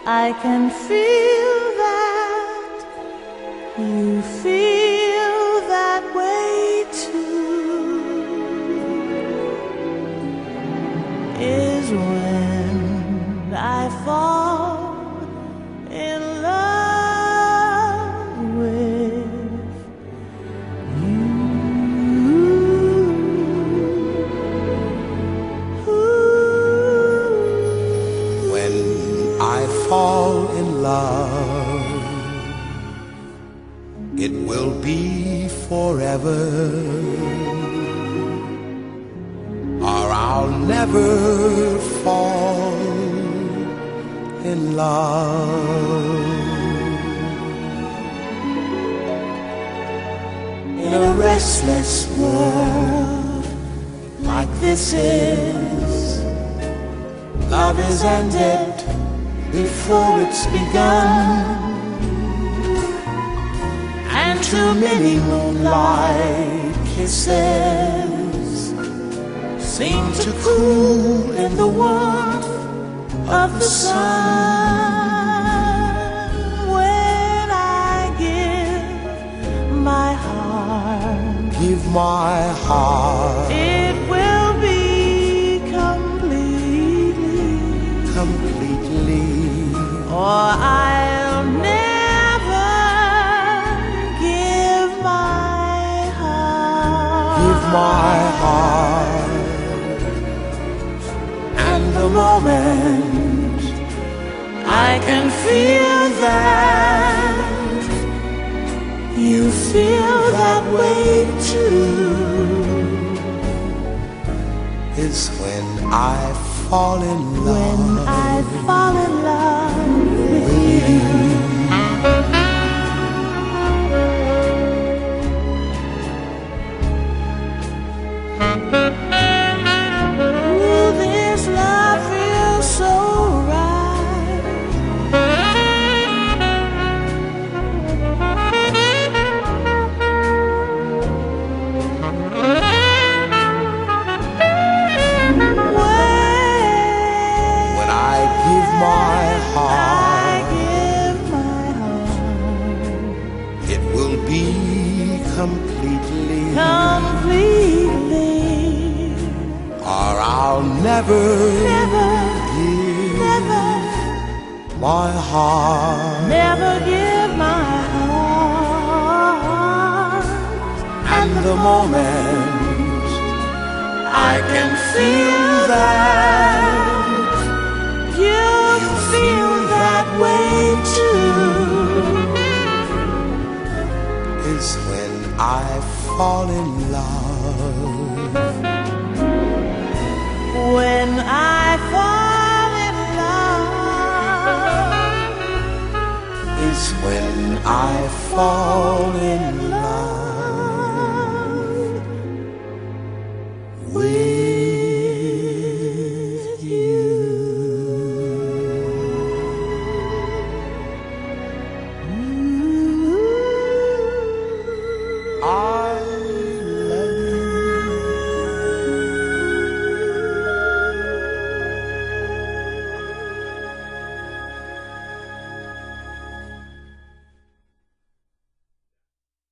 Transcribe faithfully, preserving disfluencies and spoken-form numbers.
I can feel that you feel that way too, is when I fall in love with you. When I fall in love, it will be forever, or I'll never fall in love. In a restless world like this is, love is ended before it's begun, and too many moonlight kisses seem to cool in the warmth of the sun. When I give my heart, give my heart, it will be completely, completely, or I'll never give my heart, give my heart. And the moment I can feel that you feel that way too, is when I fall in love. When I fall in love with you. Ooh, this love feels so right. When I give my heart, I give my heart, it will be completely, completely, or I'll never, never give never, my heart, never give my heart. And the moment I can feel that you feel that way too, is when I fall in love. When I fall in love, is when I fall in love.